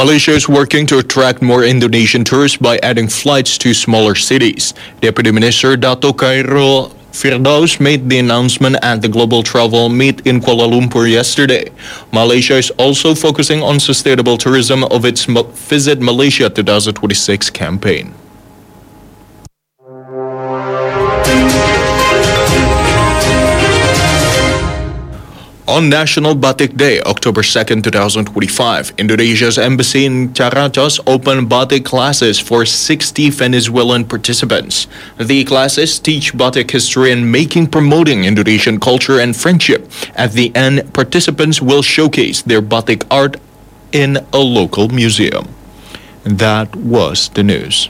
Malaysia is working to attract more Indonesian tourists by adding flights to smaller cities. Deputy Minister Dato Khairul Firdaus made the announcement at the Global Travel Meet in Kuala Lumpur yesterday. Malaysia is also focusing on sustainable tourism of its Visit Malaysia 2026 campaign. On National Batik Day, October 2nd, 2025, Indonesia's embassy in Caracas opened batik classes for 60 Venezuelan participants. The classes teach batik history and promoting Indonesian culture and friendship. At the end, participants will showcase their batik art in a local museum. That was the news.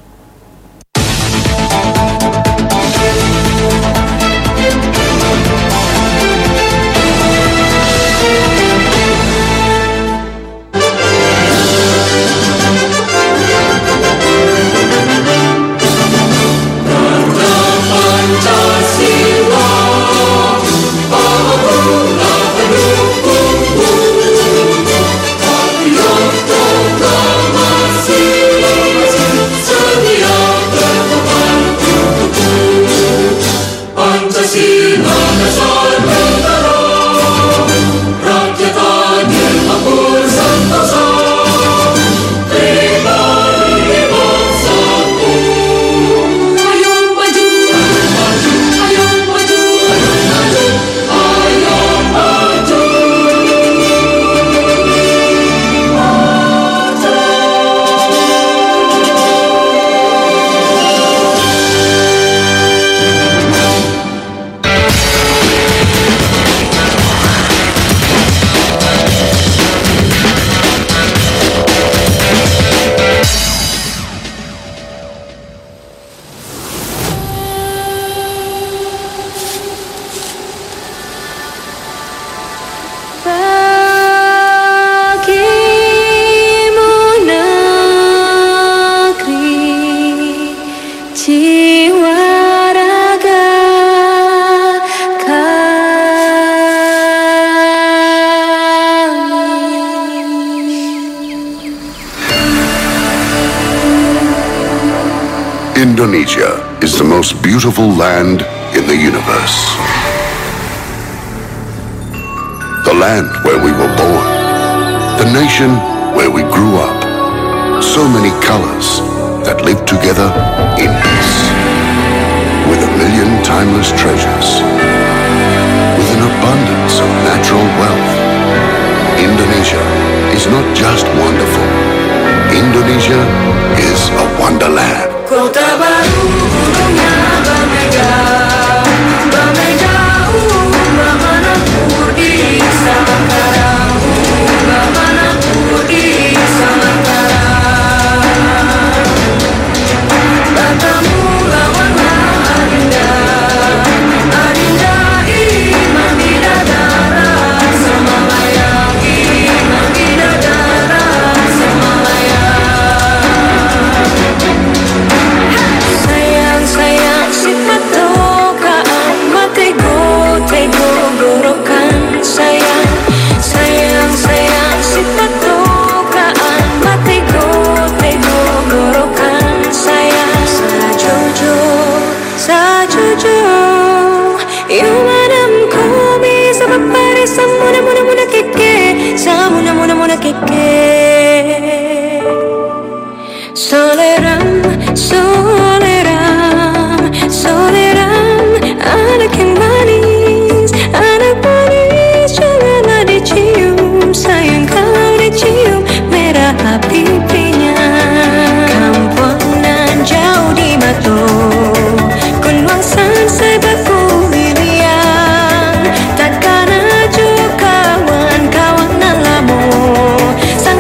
Indonesia is the most beautiful land in the universe. The land where we were born. The nation where we grew up. So many colors that live together in peace. With a million timeless treasures. With an abundance of natural wealth. Indonesia is not just wonderful. Indonesia is a wonderland. Kota baru gunungnya bermegah, bermegah, bermanapun di Semarang, bermanapun di Semarang. Bertemu lawanlah Adinda, Adinda Iman Bidadara Semalaya, Iman Bidadara Semalaya. Sayang si patokaan matego gorokan sayang si patokaan matego gorokan sayang sajojo yung manam ko bisa papare sa muna keke sa muna keke Soleram, anak yang manis, janganlah dicium, sayang kalau dicium, merah pipinya. Kampunan jauh di Mato, Kunwasan sebaku lilian, takkan ajo kawan-kawan lamo.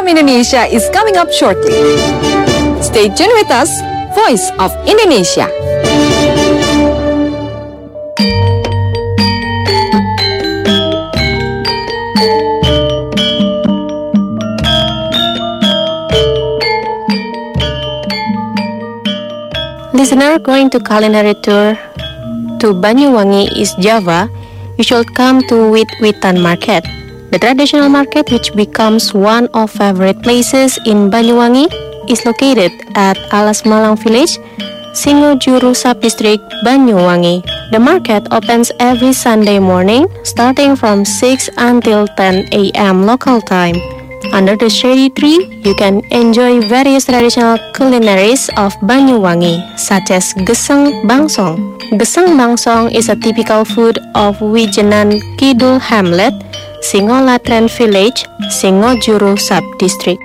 from Indonesia is coming up shortly. Stay tuned with us, Voice of Indonesia. Listener, going to culinary tour to Banyuwangi, East Java, you should come to Wit-Witan Market. The traditional market, which becomes one of favorite places in Banyuwangi, is located at Alas Malang Village, Singojuru Subdistrict, Banyuwangi. The market opens every Sunday morning, starting from 6 until 10 a.m. local time. Under the shady tree, you can enjoy various traditional culinaries of Banyuwangi, such as Geseng Bangsong. Geseng Bangsong is a typical food of Wijenan Kidul Hamlet, Singolatren Village, Singojuru Subdistrict.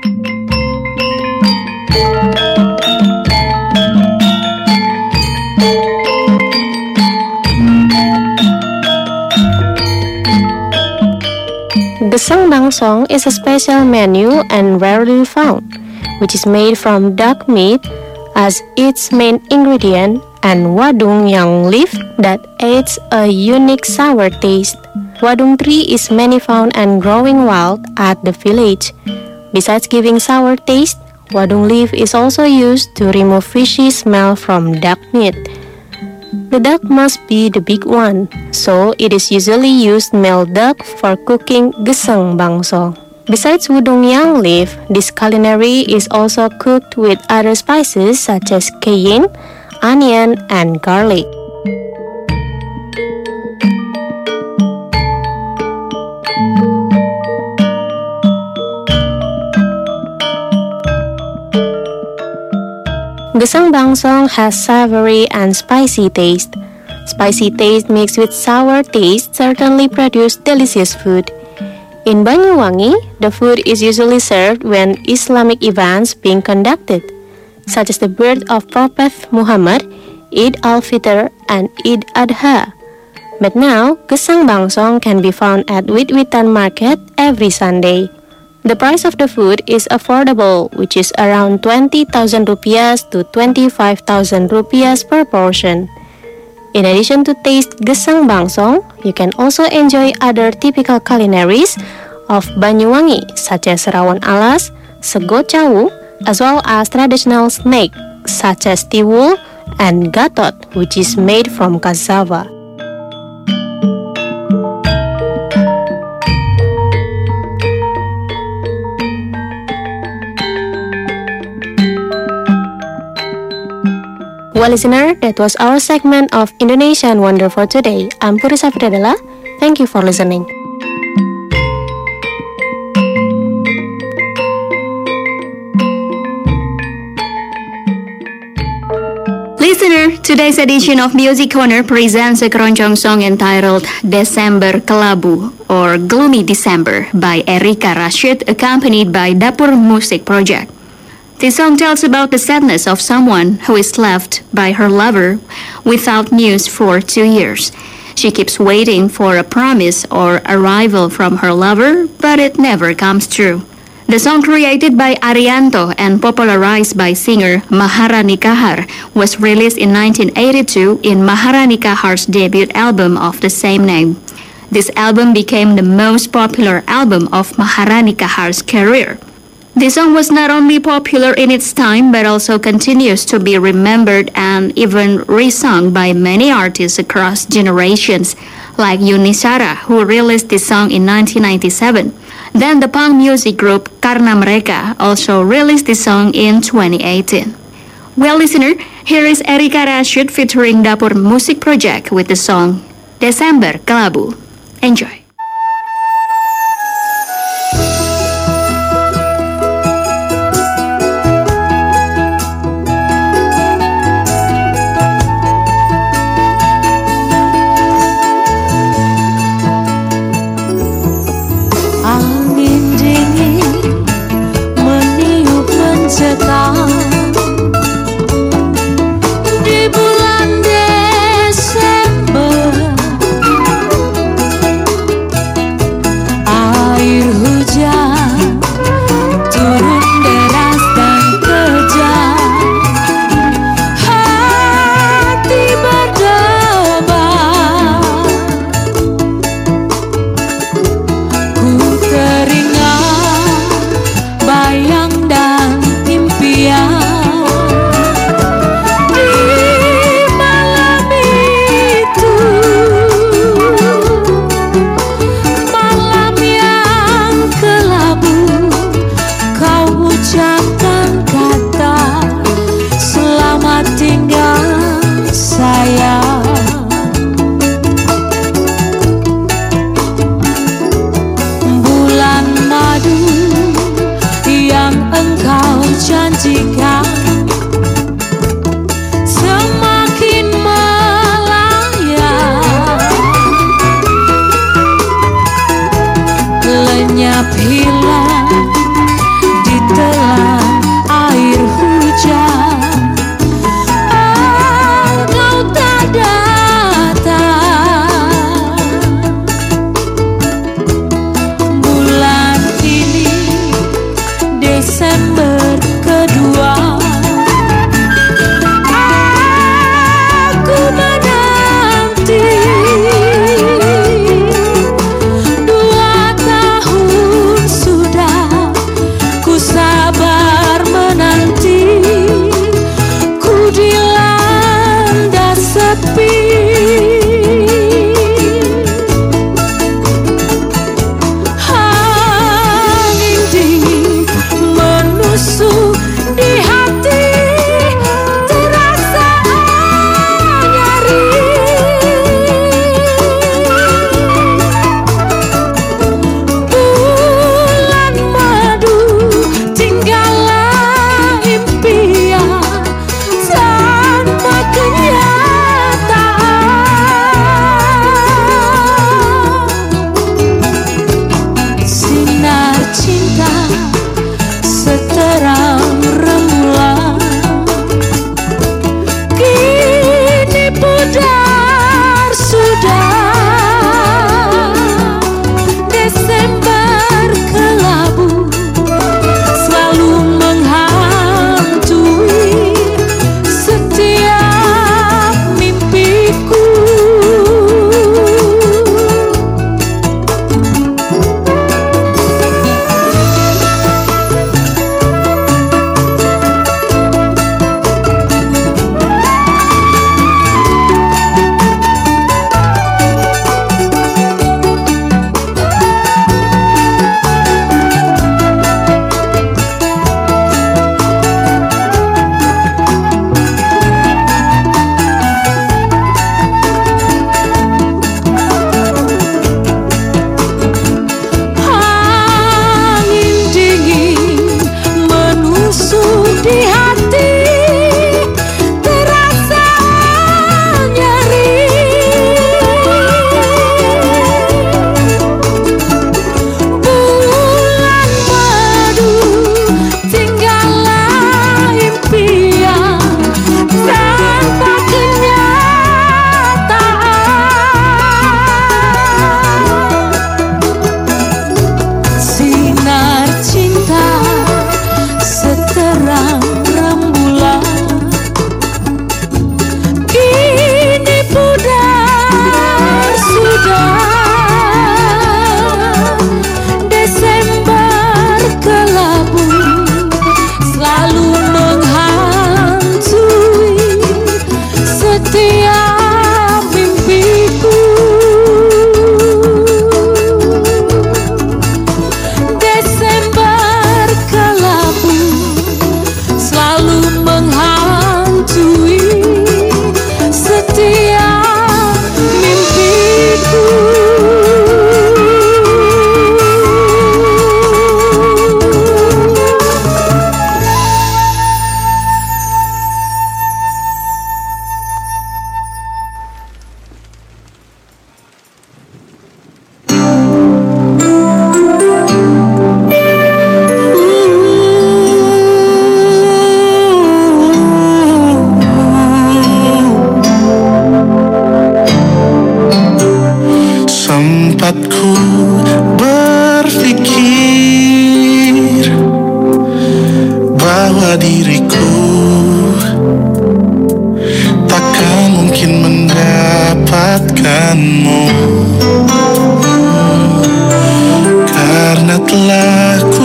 Geseng Bangsong is a special menu and rarely found, which is made from duck meat as its main ingredient and wadung yang leaf that adds a unique sour taste. Wadung tree is many found and growing wild at the village. Besides giving sour taste, wadung leaf is also used to remove fishy smell from duck meat. The duck must be the big one, so it is usually used male duck for cooking Geseng Bangsong. Besides wadung yang leaf, this culinary is also cooked with other spices such as cayenne, onion, and garlic. Geseng Bangsong has savory and spicy taste. Spicy taste mixed with sour taste certainly produce delicious food. In Banyuwangi, the food is usually served when Islamic events being conducted, such as the birth of Prophet Muhammad, Eid al-Fitr, and Eid Adha. But now, Geseng Bangsong can be found at Wit-Witan Market every Sunday. The price of the food is affordable, which is around 20,000 rupiahs to 25,000 rupiahs per portion. In addition to taste Geseng Bangsong, you can also enjoy other typical culinaries of Banyuwangi, such as rawon alas, sego cawu, as well as traditional snack such as tiwul and gatot, which is made from cassava. Well, listener, that was our segment of Indonesian Wonder for today. I'm Puri Safridadela. Thank you for listening. Listener, today's edition of Music Corner presents a keroncong song entitled Desember Kelabu or Gloomy December by Erika Rashid, accompanied by Dapur Musik Project. This song tells about the sadness of someone who is left by her lover without news for 2 years. She keeps waiting for a promise or arrival from her lover, but it never comes true. The song, created by Arianto and popularized by singer Maharani Kahar, was released in 1982 in Maharani Kahar's debut album of the same name. This album became the most popular album of Maharani Kahar's career. This song was not only popular in its time, but also continues to be remembered and even re-sung by many artists across generations, like Yuni Shara, who released this song in 1997. Then the punk music group Karna Mereka also released this song in 2018. Well, listener, here is Erika Rashid featuring Dapur Musik Project with the song Desember Kelabu. Enjoy. Di bulan Desember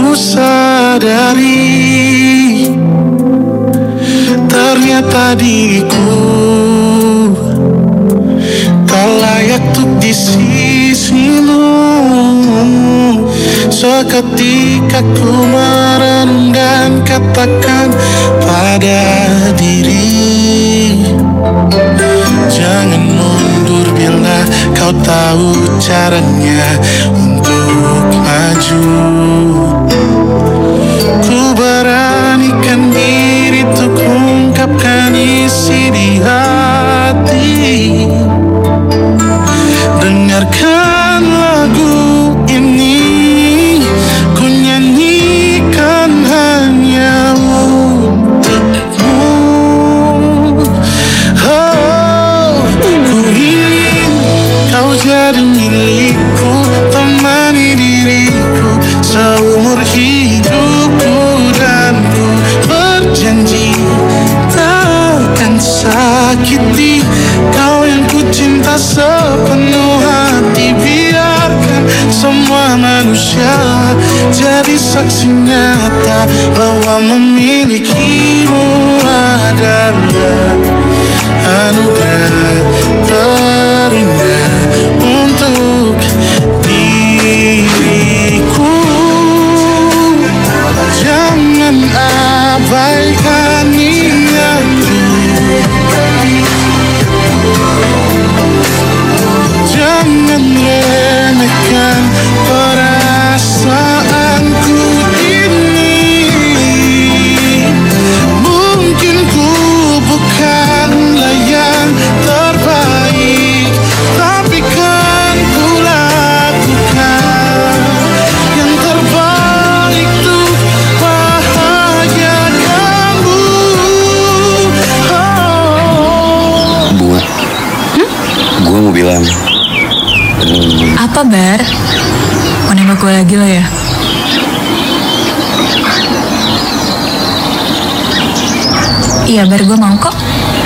ku sadari ternyata diriku tak layak untuk di sisimu. Seketika ku merenung dan katakan pada diri, jangan mundur bila kau tahu caranya untuk maju. Ku beranikan diri untuk ungkapkan isi di hati. Dengarkan lagu ini, ku nyanyikan hanya untukmu. Oh, ku ingin kau jadi milikku, temani diriku seumur hidupku, dan ku berjanji takkan sakiti kau yang ku cinta sepenuh hati. Biarkan semua manusia jadi saksi nyata bahwa memilikimu adalah anugerah terindah untuk diriku. Jangan abaikan niatku, jangan remehkan perasaanku ini. Mungkin ku bukanlah yang terbaik, tapi kan ku lakukan yang terbaik untuk bahagiakanmu. Bunga, gue mau bilang. Apa, Bar? Mau nembak gue lagi lo ya? Iya, Bar, gue mau kok.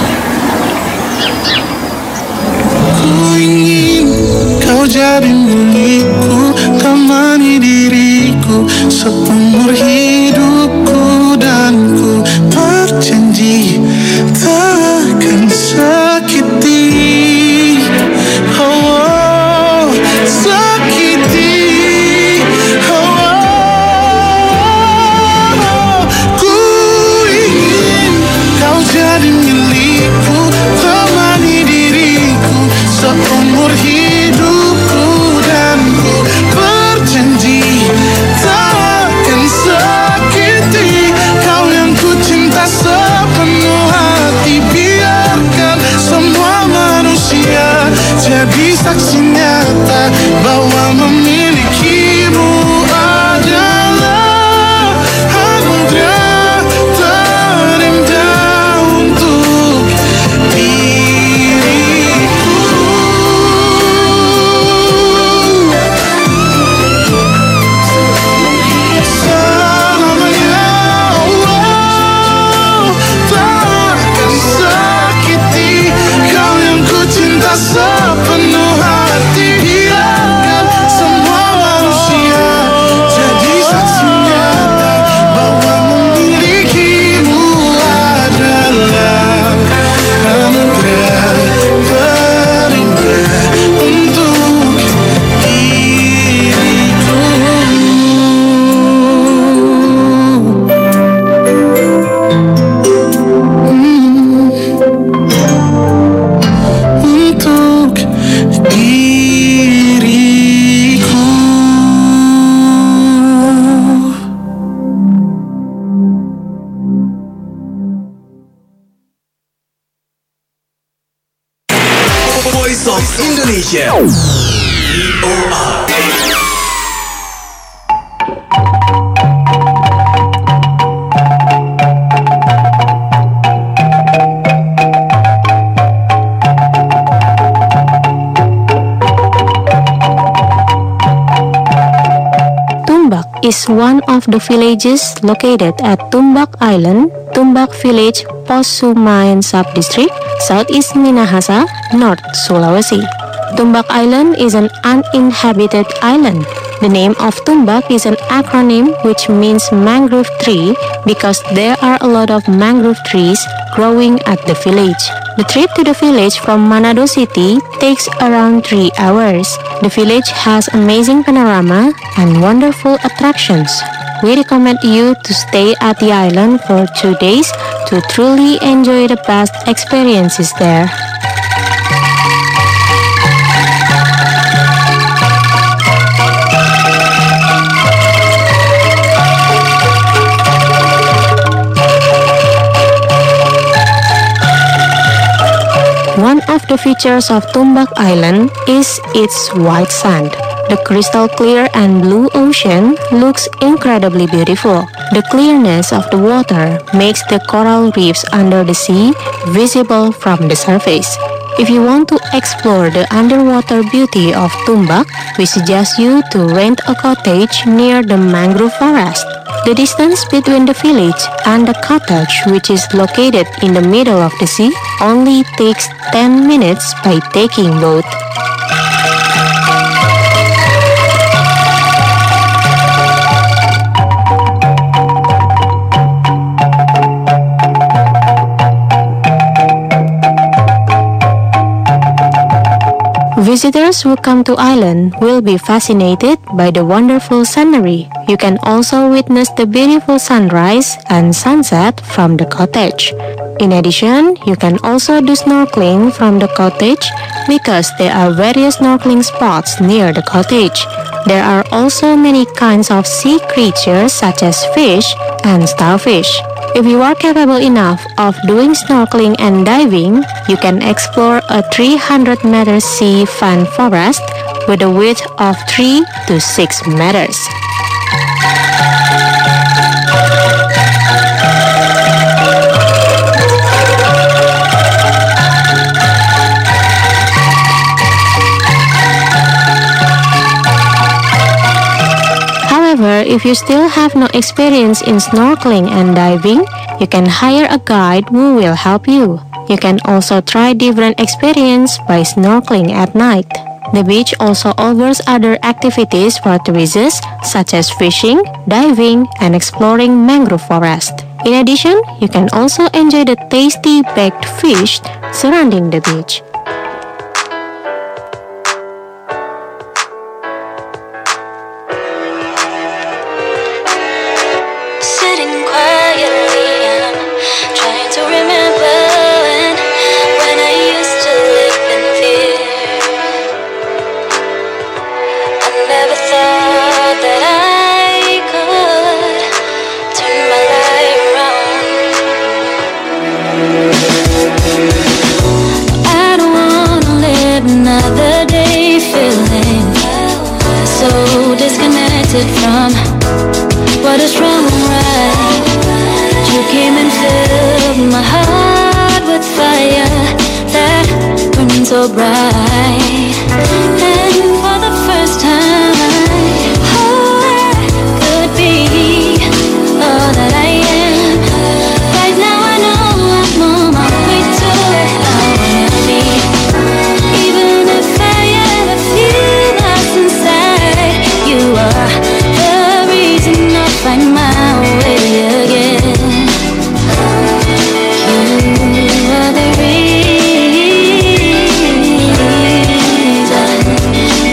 Ku ingin kau jadi milikku, temani diriku seumur hidupku, dan ku berjanji takkan sakiti. Oh, sakiti. Oh, ku ingin kau jadi milikku, temani diriku seumur hidupku, dan ku berjanji takkan sakiti kau yang ku cinta sepenuh hati. Biarkan semua manusia jadi saksi nyata bahwa memilikimu adalah anugerah terindah untuk diriku. Selamanya, oh, takkan sakiti kau yang ku cinta sepenuh hati. Biarkan semua manusia jadi saksi nyata bahwa memilikimu adalah anugerah terindah untuk diriku. Untuk diriku. Voice of Indonesia. Tumbak is one of the villages located at Tumbak Island, Tumbak Village, Posumayan Subdistrict, Southeast Minahasa, North Sulawesi. Tumbak Island is an uninhabited island The name of Tumbak is an acronym which means mangrove tree because there are a lot of mangrove trees growing at the village. The trip to the village from Manado City takes around 3 hours. The village has amazing panorama and wonderful attractions. We recommend you to stay at the island for 2 days to truly enjoy the past experiences there. One of the features of Tumbak Island is its white sand. The crystal clear and blue ocean looks incredibly beautiful. The clearness of the water makes the coral reefs under the sea visible from the surface. If you want to explore the underwater beauty of Tumbak, we suggest you to rent a cottage near the mangrove forest. The distance between the village and the cottage, which is located in the middle of the sea, only takes 10 minutes by taking boat. Visitors who come to island will be fascinated by the wonderful scenery. You can also witness the beautiful sunrise and sunset from the cottage. In addition, you can also do snorkeling from the cottage because there are various snorkeling spots near the cottage. There are also many kinds of sea creatures such as fish and starfish. If you are capable enough of doing snorkeling and diving, you can explore a 300-meter sea fan forest with a width of 3 to 6 meters. However, if you still have no experience in snorkeling and diving, you can hire a guide who will help you. You can also try different experience by snorkeling at night. The beach also offers other activities for tourists such as fishing, diving, and exploring mangrove forest. In addition, you can also enjoy the tasty baked fish surrounding the beach. Sitting quietly, I'm trying to remember when I used to live in fear. I never thought that I could turn my life around. I don't wanna live another day feeling so disconnected from what is wrong and right. You came and filled my heart with fire that burned so bright. And for the first time I could be all that I am. Right now I know I'm on my way to where I wanna be. Even if I ever feel lost inside, you are the reason I find my way again. You are the reason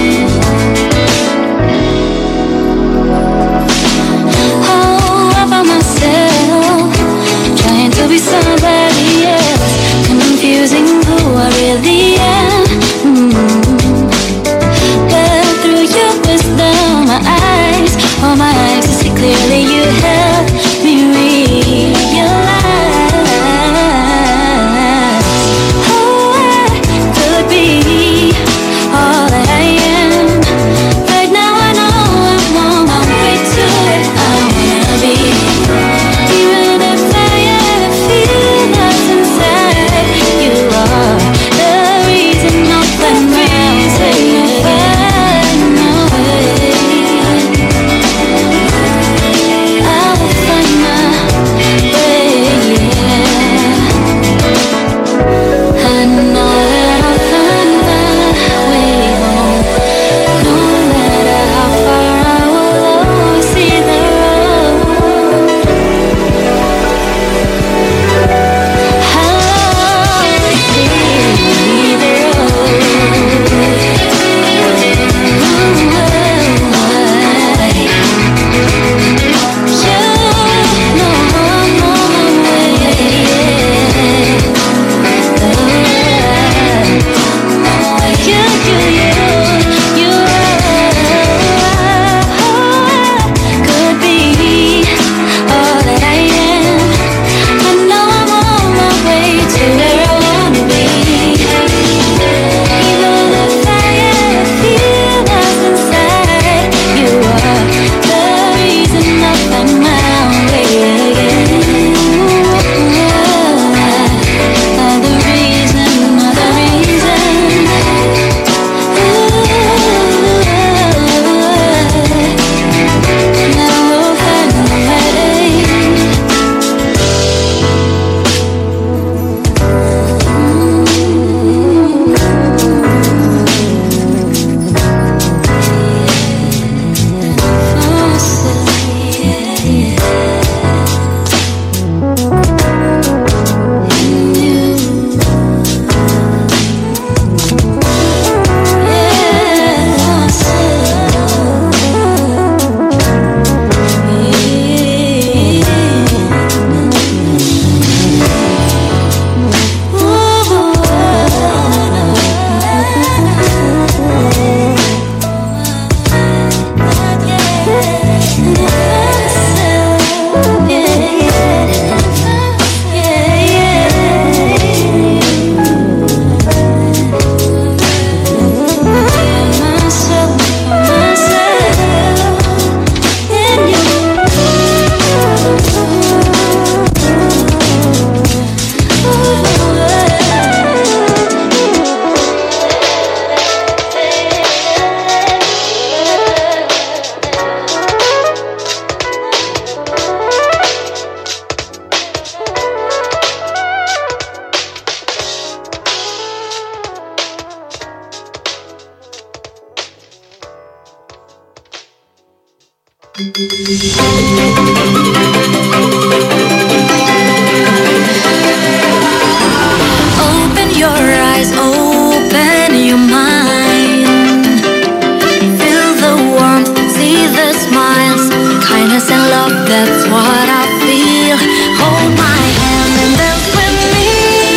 Open your eyes, open your mind. Feel the warmth, see the smiles, kindness and love, that's what I feel. Hold my hand and dance with me.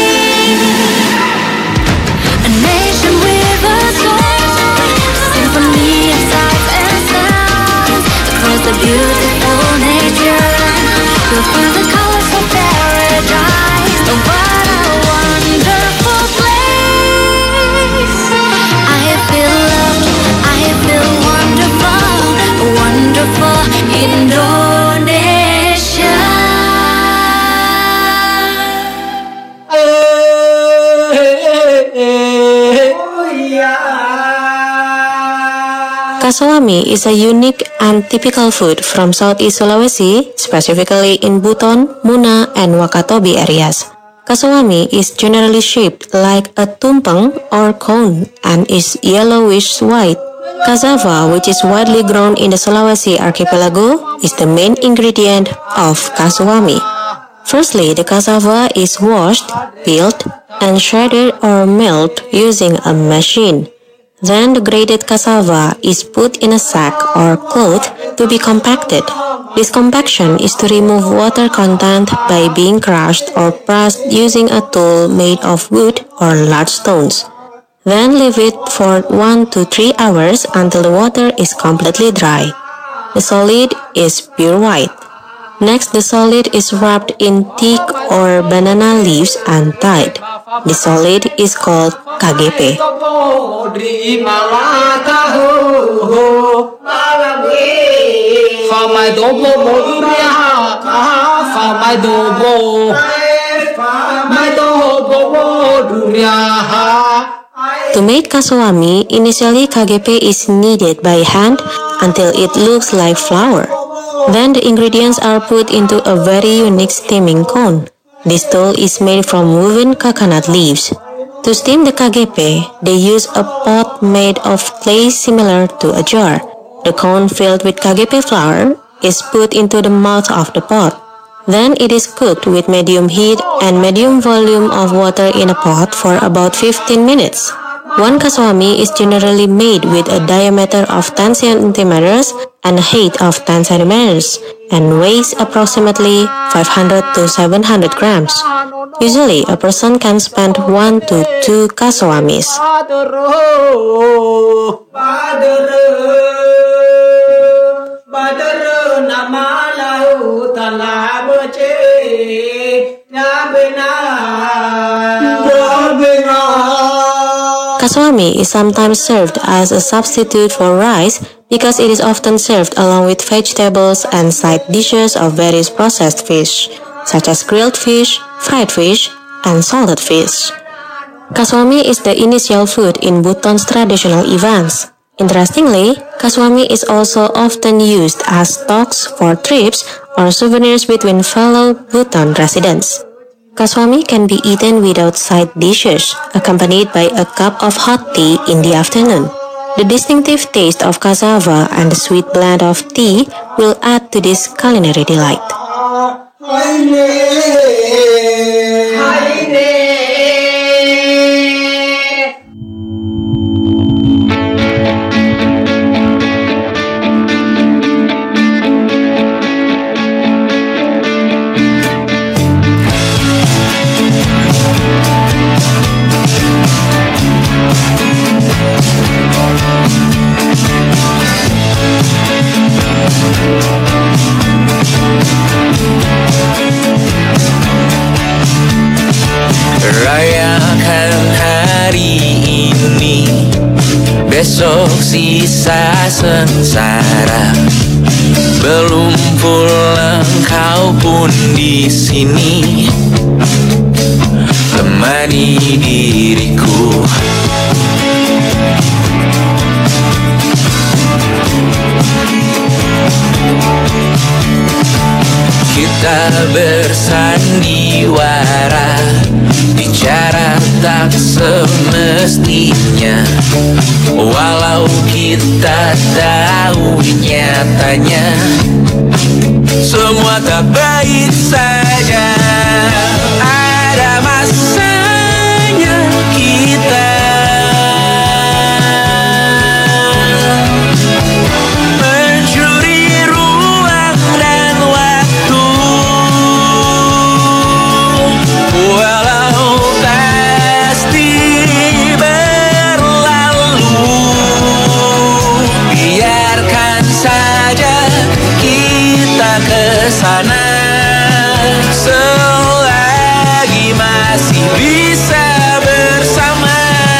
A nation with a soul, symphony of sights and sounds. Across the beautiful nature, we'll find the colors of paradise. Oh, what a wonderful place. I feel loved, I feel wonderful, wonderful Indonesia. Kasawami is a unique and typical food from Southeast Sulawesi, specifically in Buton, Muna, and Wakatobi areas. Kasawami is generally shaped like a tumpeng or cone and is yellowish-white. Cassava, which is widely grown in the Sulawesi archipelago, is the main ingredient of kasawami. Firstly, the cassava is washed, peeled, and shredded or milled using a machine. Then the grated cassava is put in a sack or cloth to be compacted. This compaction is to remove water content by being crushed or pressed using a tool made of wood or large stones. Then leave it for 1 to 3 hours until the water is completely dry. The solid is pure white. Next, the solid is wrapped in teak or banana leaves and tied. The solid is called KGP. To make kasawami, initially KGP is kneaded by hand until it looks like flour. Then the ingredients are put into a very unique steaming cone. This tool is made from woven coconut leaves. To steam the KGP, they use a pot made of clay similar to a jar. The cone filled with KGP flour is put into the mouth of the pot. Then it is cooked with medium heat and medium volume of water in a pot for about 15 minutes. One kasawami is generally made with a diameter of 10 centimeters and a height of 10 centimeters and weighs approximately 500 to 700 grams. Usually, a person can spend 1 to 2 kasawamis. Kasawami is sometimes served as a substitute for rice because it is often served along with vegetables and side dishes of various processed fish, such as grilled fish, fried fish, and salted fish. Kasawami is the initial food in Buton's traditional events. Interestingly, kasawami is also often used as stocks for trips or souvenirs between fellow Buton residents. Kasawami can be eaten without side dishes, accompanied by a cup of hot tea in the afternoon. The distinctive taste of cassava and the sweet blend of tea will add to this culinary delight. Rayakan hari ini, besok sisa sengsara. Belum pulang kau pun di sini, temani diriku. Kita bersandiwara, bicara tak semestinya, walau kita tahu nyatanya semua tak baik saja. Ada masanya kita mencuri ruang dan waktu, walau pasti berlalu. Biarkan saja kita kesana selagi masih bisa bersama.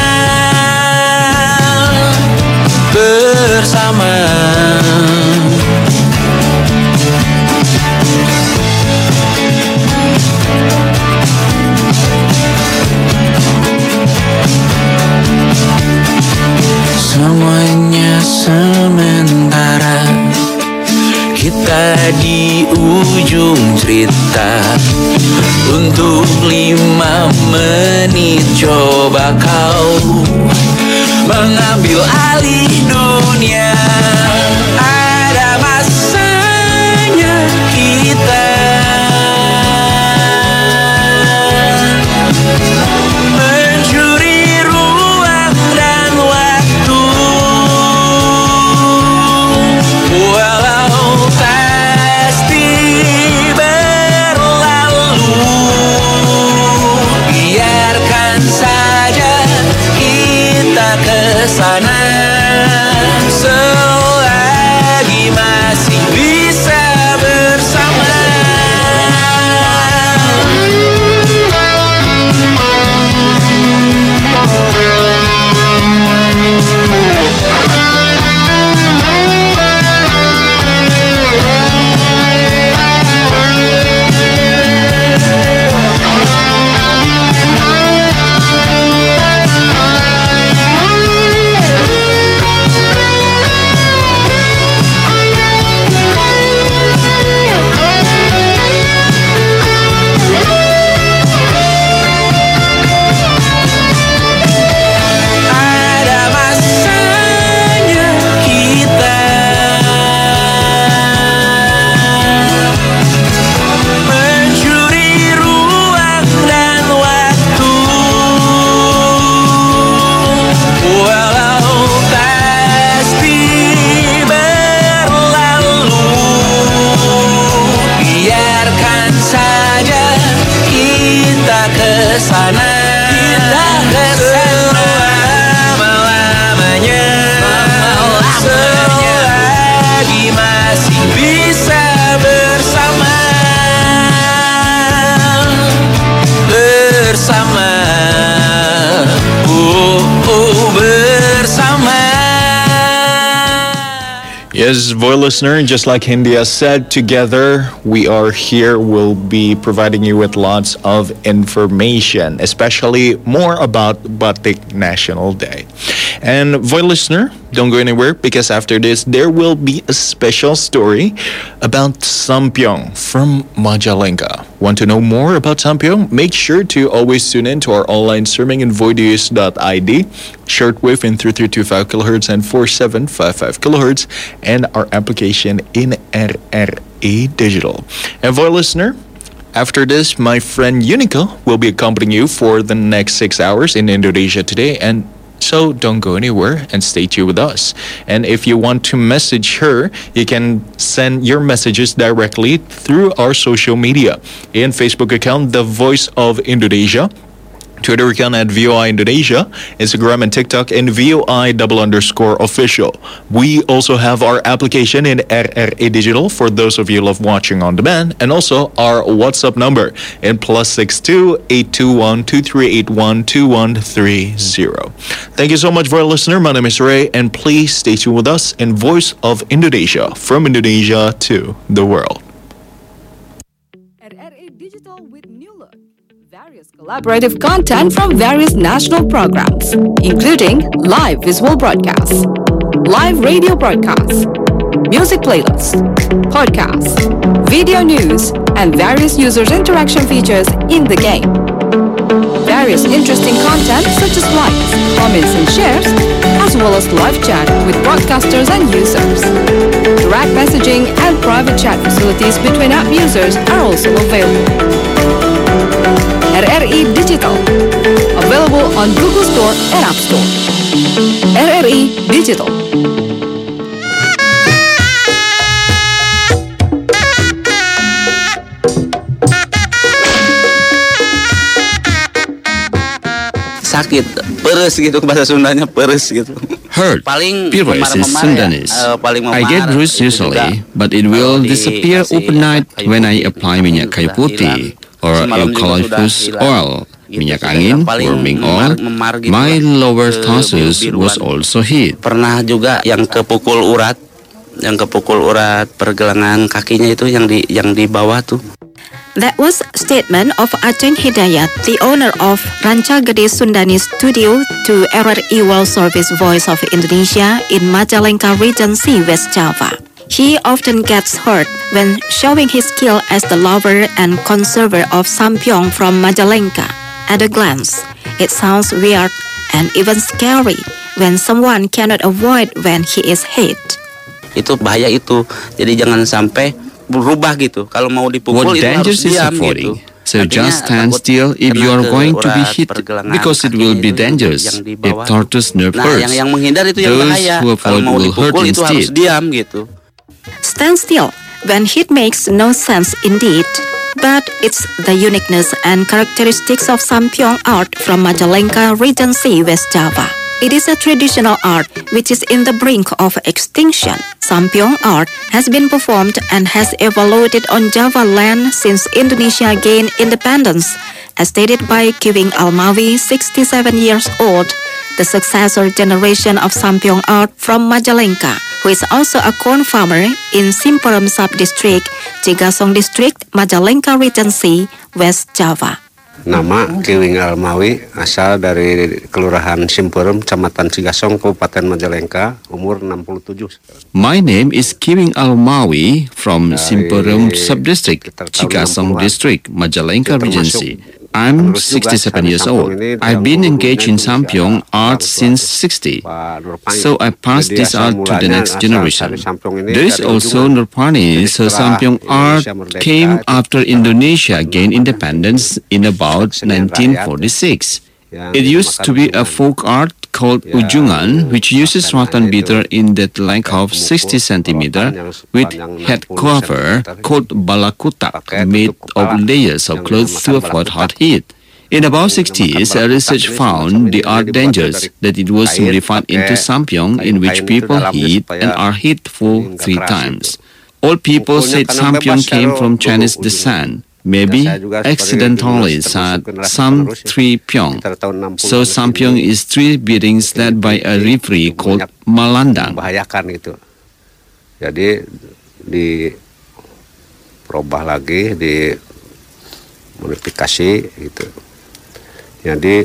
Semuanya sementara, kita di ujung cerita. Untuk 5 menit coba kau mengambil alih dunia. Ada masanya kita mencuri ruang dan waktu, walau pasti berlalu. Biarkan saja kita kesana selagi masih bisa bersama. Yes, Voice listener, just like India said, together we are here. We'll be providing you with lots of information, especially more about Batik National Day. And Voice listener, don't go anywhere, because after this there will be a special story about Sampyeong from Majalengka. Want to know more about Sampyeong? Make sure to always tune in to our online streaming in voideus.id, shortwave in 3325 kHz and 4755 kHz, and our application in RRE Digital. And Voice listener, after this, my friend Unico will be accompanying you for the next 6 hours in Indonesia Today, and so don't go anywhere and stay tuned with us. And if you want to message her, you can send your messages directly through our social media. In Facebook account, The Voice of Indonesia, Twitter account at VOI Indonesia, Instagram and TikTok in VOI_official. We also have our application in RRE Digital for those of you who love watching on demand, and also our WhatsApp number in +62 821 2381 2130. Thank you so much for our listener. My name is Ray, and please stay tuned with us in Voice of Indonesia, from Indonesia to the world. RRE Digital with new look. Various collaborative content from various national programs, including live visual broadcasts, live radio broadcasts, music playlists, podcasts, video news, and various users' interaction features in the game. Various interesting content such as likes, comments, and shares, as well as live chat with broadcasters and users. Direct messaging and private chat facilities between app users are also available. RRI Digital, available on Google Store and App Store. RRI Digital. Sakit, peres gitu, bahasa Sundanya peres gitu. Hurt, pires is Sundanese. I get bruised usually, but it will disappear overnight when I apply minyak kayu putih or eucalyptus oil, minyak angin, warming oil. My lower tarsus was also hit. Pernah juga yang kepukul urat pergelangan kakinya itu yang di bawah tuh. That was a statement of Aceh Hidayat, the owner of Ranca Gede Sundanese Studio, to RRI World Service Voice of Indonesia in Majalengka Regency, West Java. He often gets hurt when showing his skill as the lover and conserver of Sampyong from Majalengka. At a glance, it sounds weird and even scary when someone cannot avoid when he is hit. Itu bahaya itu, jadi jangan sampai berubah gitu. Kalau mau dipukul itu harus diam gitu. So just stand still if you are going to be hit, because it will be dangerous if tarsus nerve hurts. Yang menghindar itu yang bahaya. Kalau mau dipukul itu harus diam gitu. Stand still when hit makes no sense indeed. But it's the uniqueness and characteristics of Sampyong art from Majalengka Regency, West Java. It is a traditional art which is in the brink of extinction. Sampyong art has been performed and has evolved on Java land since Indonesia gained independence, as stated by Kiwing Almawi, 67 years old, the successor generation of Sampyong art from Majalengka, who is also a corn farmer in Simperum Sub-District, Cigasong District, Majalengka Regency, West Java. Nama Kiwing Almawi, asal dari Kelurahan Simperum, Kecamatan Cigasong, Kabupaten Majalengka, umur 67. My name is Kiwing Almawi from Simperum Sub-District, Cigasong District, Majalengka Regency. I'm 67 years old. I've been engaged in Sampyong art since 60. So I passed this art to the next generation. There is also Nurpani, so Sampyong art came after Indonesia gained independence in about 1946. It used to be a folk art called Ujungan, which uses rattan beater in that length of 60 centimeter with head cover called balakutak, made of layers of clothes to avoid hot heat. In about 60s, a research found the art dangerous, that it was modified into Sampyong, in which people hit and are hit for 3 times. All people said Sampyong came from Chinese descent. Maybe accidentally said Sam 3 Pyong. So Sampyong is 3 beatings led by a referee called Malandang. Membahayakan gitu. Jadi diperubah lagi, dimodifikasi gitu. Jadi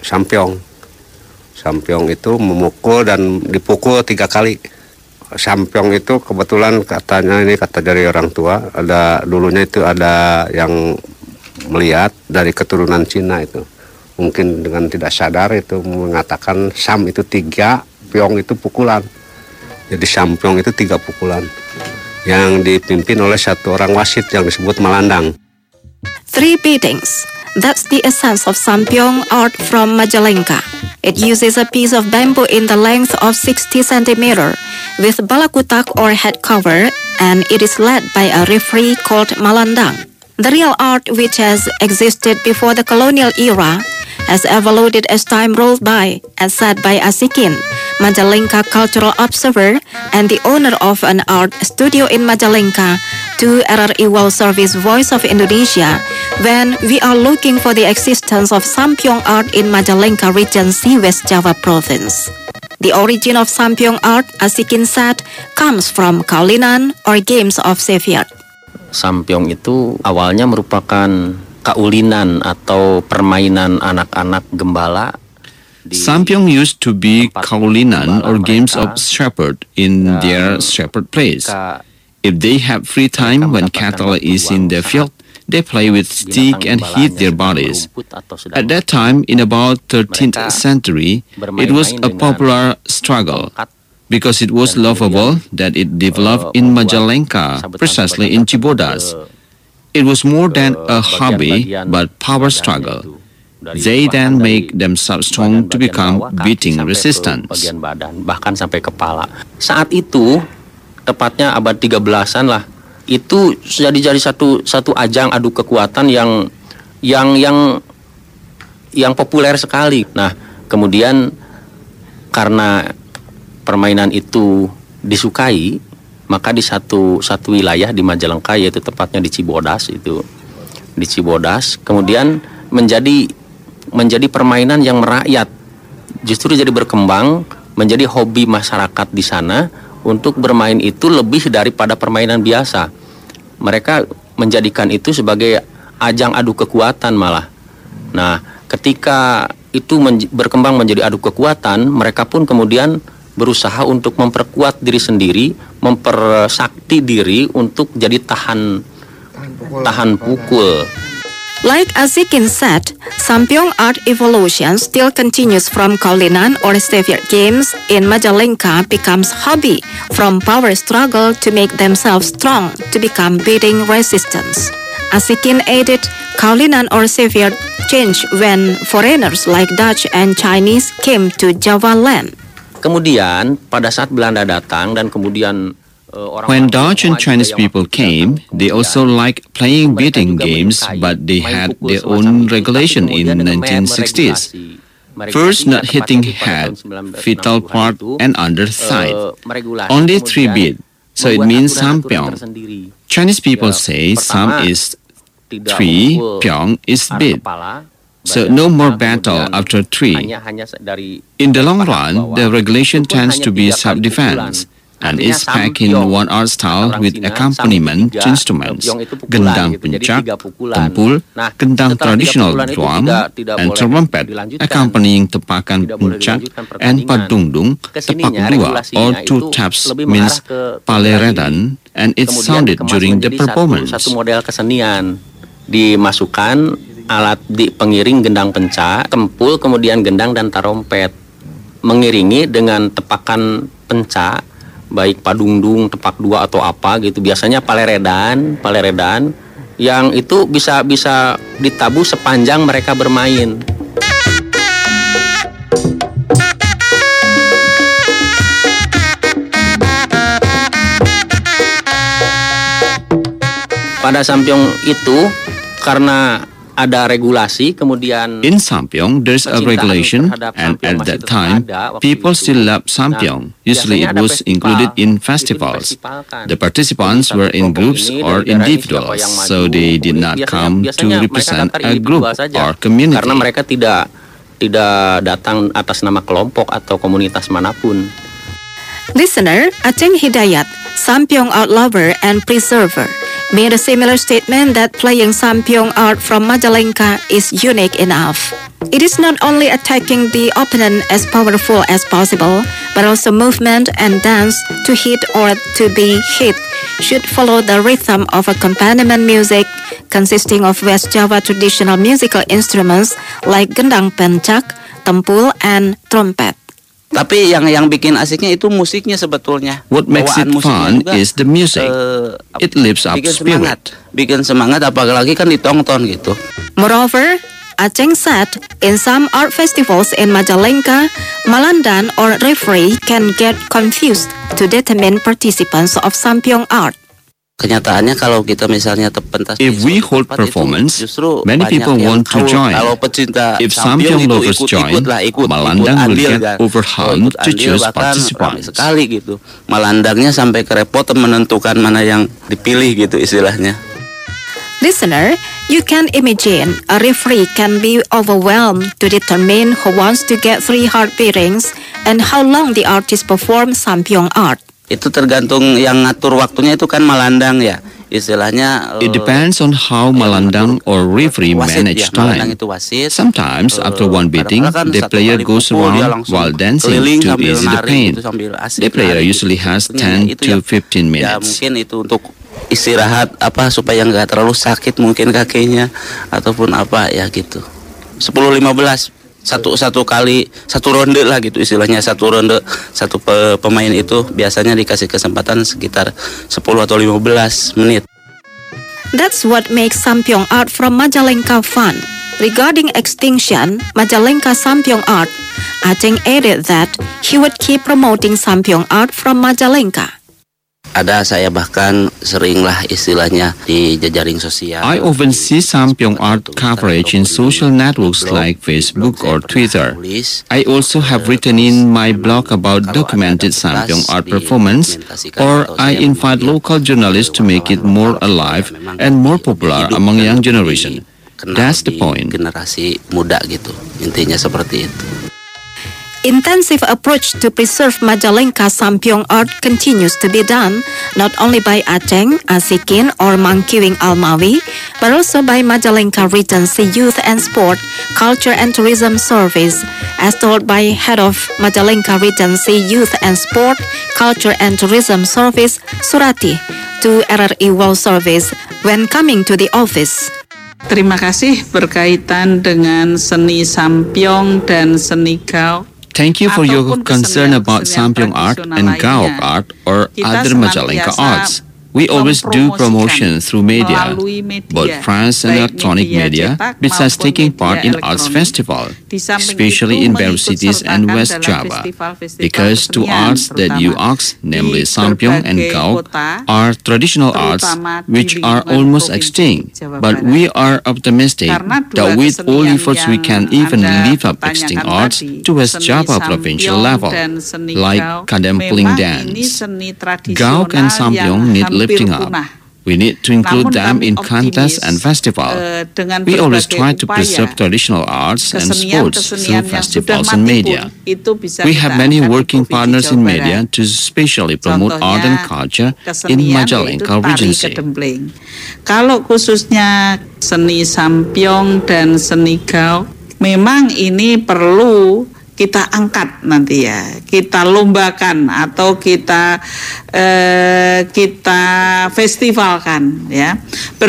Sampyong itu memukul dan dipukul 3 kali. Sampyong itu kebetulan katanya, ini kata dari orang tua, dulunya itu ada yang melihat dari keturunan Cina itu. Mungkin dengan tidak sadar itu mengatakan Sam itu 3, Pyong itu pukulan. Jadi Sampyong itu 3 pukulan. Yang dipimpin oleh 1 orang wasit yang disebut Malandang. 3 beatings. That's the essence of Sampyong art from Majalengka. It uses a piece of bamboo in the length of 60 centimeter with balakutak or head cover, and it is led by a referee called Malandang. The real art, which has existed before the colonial era, has evolved as time rolled by, as said by Asikin, Majalengka cultural observer and the owner of an art studio in Majalengka, to RRI World Service Voice of Indonesia, when we are looking for the existence of Sampyong art in Majalengka Regency, West Java Province. The origin of Sampyong art, Asikin said, comes from kaulinan or games of Sevier. Sampyong itu awalnya merupakan kaulinan atau permainan anak-anak gembala. Sampyong used to be kaulinan or games of shepherd in their shepherd place. If they have free time when cattle is in the field, They play with stick and hit their bodies. At that time, in about 13th century, it was a popular struggle because it was laughable that it developed in Majalengka, precisely in Cibodas. It was more than a hobby, but power struggle. They then make themselves strong to become beating resistance. Bagian badan, bahkan sampai kepala. Saat itu, tepatnya abad 13-an lah, itu jadi satu ajang adu kekuatan yang populer sekali. Nah, kemudian karena permainan itu disukai, maka di satu wilayah di Majalengka, yaitu tepatnya di Cibodas itu, di Cibodas, kemudian menjadi permainan yang merakyat, justru jadi berkembang menjadi hobi masyarakat di sana untuk bermain itu lebih daripada permainan biasa. Mereka menjadikan itu sebagai ajang adu kekuatan malah. Nah, ketika itu berkembang menjadi adu kekuatan, mereka pun kemudian berusaha untuk memperkuat diri sendiri, mempersakti diri untuk jadi tahan pukul. Like Asikin said, Sampyong art evolution still continues from Kaulinan or Stevia games in Majalengka becomes hobby, from power struggle to make themselves strong to become beating resistance. Asikin added, Kaulinan or Stevia changed when foreigners like Dutch and Chinese came to Java land. Kemudian pada saat Belanda datang dan kemudian when Dutch and Chinese people came, they also liked playing beating games, but they had their own regulation in the 1960s. First, not hitting head, vital part, and underside. Only 3 beat, so it means Sampyong. Chinese people say Sam is 3, Pyong is beat. So no more battle after 3. In the long run, the regulation tends to be self-defense and is packed in one art style with accompaniment instruments, gendang pencak, tempul, gendang traditional drum, and trumpet accompanying tepakan pencak, and padungdung, tepak dua, or 2 taps means paleredan, and it sounded during the performance. Satu model kesenian dimasukkan alat di pengiring gendang pencak, tempul, kemudian gendang dan tarompet, mengiringi dengan tepakan pencak, baik padungdung, tepak dua atau apa gitu. Biasanya paleredan yang itu bisa ditabuh sepanjang mereka bermain. Pada Sampyong itu karena ada regulasi, kemudian in Sampyong there's a regulation, and at that time people still love Sampyong. Usually it was included in festivals. The participants were in groups or individuals, so they did not come to represent a group or community. Karena mereka tidak datang atas nama kelompok atau komunitas manapun. Listener, Aceng Hidayat, Sampyong art lover and preserver, made a similar statement that playing Sampyong art from Majalengka is unique enough. It is not only attacking the opponent as powerful as possible, but also movement and dance to hit or to be hit should follow the rhythm of accompaniment music consisting of West Java traditional musical instruments like gendang pencak, tempul, and trumpet. Tapi yang bikin asiknya itu musiknya sebetulnya. What makes it fun is the music. It lifts up spirit. Bikin semangat, apalagi kan ditonton gitu. Moreover, Aceng said, in some art festivals in Majalengka, Malandan or referee can get confused to determine participants of Sampyong art. Kenyataannya kalau kita misalnya pentas, if we hold performance, many people want to join. If Sampyong lovers join, Malandang will get overwhelmed to choose participants. Sekali gitu, Malandangnya sampai kerepotan menentukan mana yang dipilih gitu istilahnya. Listener, you can imagine a referee can be overwhelmed to determine who wants to get 3 heart beatings and how long the artist perform Sampyong art. Itu tergantung yang ngatur waktunya itu kan Malandang ya. Istilahnya it depends on how Malandang or referee manage time. Sometimes after one beating, the player goes around while dancing to ease the pain. The player usually has 10 to 15 minutes. Ya mungkin itu untuk istirahat apa supaya nggak terlalu sakit mungkin kakinya ataupun apa ya gitu. 10-15 satu kali satu ronde lah gitu istilahnya, satu ronde satu pemain itu biasanya dikasih kesempatan sekitar 10 atau 15 menit. That's what makes Sampyong Art from Majalengka fun. Regarding extinction, Majalengka Sampyong Art, Aceng added that he would keep promoting Sampyong Art from Majalengka. Ada saya bahkan seringlah istilahnya di jejaring sosial. I often see Sampyong Art coverage in social networks like Facebook or Twitter. I also have written in my blog about documented Sampyong Art performance, or I invite local journalists to make it more alive and more popular among young generation. That's the point. Generasi muda gitu, intinya seperti itu. Intensive approach to preserve Majalengka Sampyong Art continues to be done not only by Aceng, Asikin, or Mangkiwing Almawi, but also by Majalengka Regency Youth and Sport, Culture and Tourism Service, as told by Head of Majalengka Regency Youth and Sport, Culture and Tourism Service, Surati, to RRI World Service when coming to the office. Terima kasih berkaitan dengan seni Sampyong dan seni Gaok. Thank you for your concern about Sampyong Art and Gaok Art or other Majalengka arts. We always do promotion through media, both press and electronic media, besides taking part in arts festival, especially in Baru cities and West Java. Because two arts that you asked, namely Sampyong and Gaok, are traditional arts which are almost extinct. But we are optimistic that with all efforts we can even lift up extinct arts to West Java provincial level, like Kadempling dance. Gaok and Sampyong need lifting up. We need to include them in contests and festival. We always try to preserve traditional arts and sports through festivals and media. We have many working partners in media to specially promote art and culture in Majalengka Regency. Kalau khususnya seni Sampyong dan seni Gaok, memang ini perlu kita angkat nanti ya, kita lombakan atau kita festivalkan ya.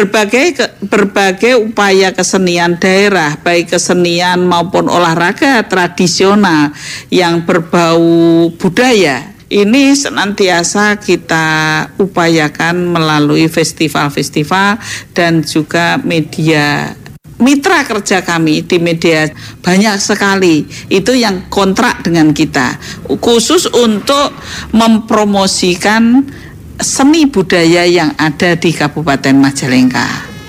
Berbagai upaya kesenian daerah, baik kesenian maupun olahraga tradisional yang berbau budaya, ini senantiasa kita upayakan melalui festival-festival dan juga media. Mitra kerja kami di media banyak sekali itu yang kontrak dengan kita khusus untuk mempromosikan seni budaya yang ada di Kabupaten Majalengka.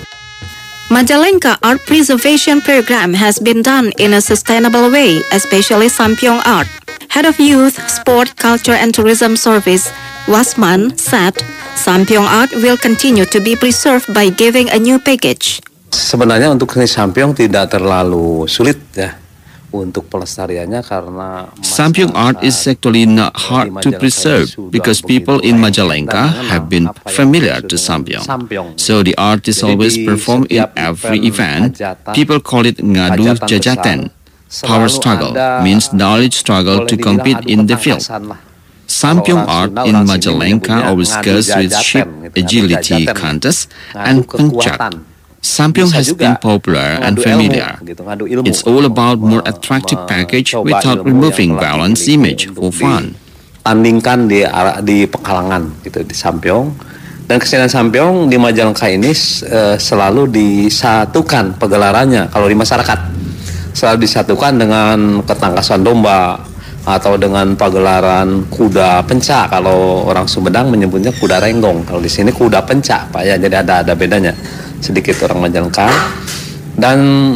Majalengka Art Preservation Program has been done in a sustainable way, especially Sampyong Art. Head of Youth, Sport, Culture and Tourism Service, Wasman, said Sampyong Art will continue to be preserved by giving a new package. Sebenarnya untuk seni Sampyong tidak terlalu sulit ya untuk pelestariannya karena Sampyong art is actually not hard to preserve because people in Majalengka have been familiar to Sampyong. So the art is always performed in every event. People call it ngadu jajatan. Power struggle means knowledge struggle to compete in the field. Sampyong art in Majalengka always goes with sheep agility contest and pencak. Sampyong has been popular and familiar. It's all about more attractive package without removing violence image for fun. Tandingkan di Pekalongan gitu di Sampyong, dan kesenian Sampyong di Majalengka ini selalu disatukan pegelarannya. Kalau di masyarakat selalu disatukan dengan ketangkasan domba atau dengan pagelaran kuda pencak. Kalau orang Sumedang menyebutnya kuda renggong, kalau di sini kuda pencak Pak ya, jadi ada bedanya sedikit orang Majalengka. Dan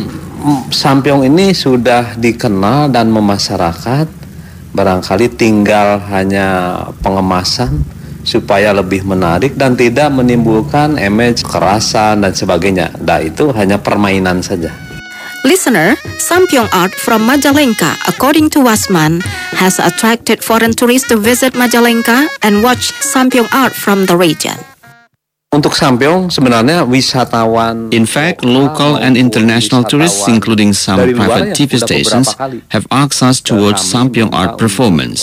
Sampyong ini sudah dikenal dan memasyarakat, barangkali tinggal hanya pengemasan supaya lebih menarik dan tidak menimbulkan image kekerasan dan sebagainya. Nah itu hanya permainan saja. Listener, Sampyong Art from Majalengka, according to Wasman, has attracted foreign tourists to visit Majalengka and watch Sampyong Art from the region. Untuk Sampyong sebenarnya wisatawan. In fact, local and international tourists, including some private TV stations, have asked us to watch Sampyong art performance.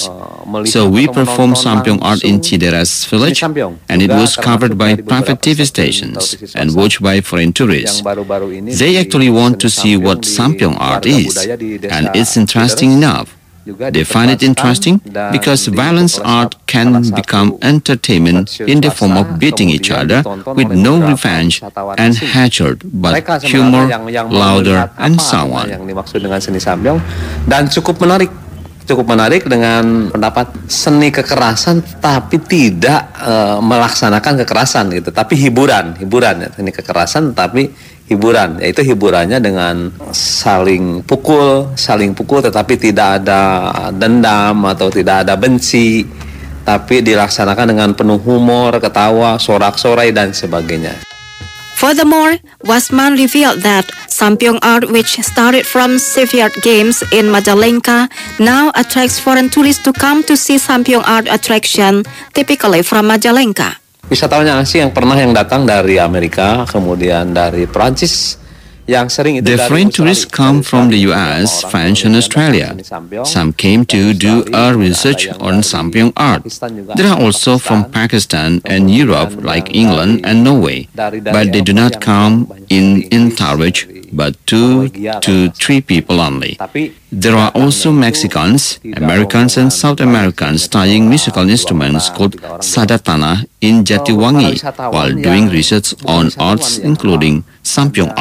So we performed Sampyeong art in Chidera's village, and it was covered by private TV stations and watched by foreign tourists. They actually want to see what Sampyeong art is, and it's interesting enough. They find it interesting because violence art can become entertainment in the form of beating each other with no revenge and hatred, but humor, laughter, and so on. Yang dimaksud dengan seni Sampyeong dan cukup menarik dengan pendapat seni kekerasan tapi tidak melaksanakan kekerasan gitu, tapi hiburan ya, seni kekerasan tapi hiburan, yaitu hiburannya dengan saling pukul tetapi tidak ada dendam atau tidak ada benci, tapi dilaksanakan dengan penuh humor, ketawa, sorak-sorai dan sebagainya. Furthermore, Wasman revealed that Sampyeong art, which started from Shipyard Games in Majalengka, now attracts foreign tourists to come to see Sampyeong art attraction, typically from Majalengka. Wisatawan asing yang datang dari Amerika, kemudian dari Prancis, yang sering itu The foreign tourists come from the US, France, and Australia. Some came to do a research on Sampyeong art. There are also from Pakistan and Europe, like England and Norway, but they do not come in entourage, but 2 to 3 people only. There are also Mexicans, Americans, and South Americans studying musical instruments called sadatana in Jatiwangi while doing research on arts including Sampyeong art.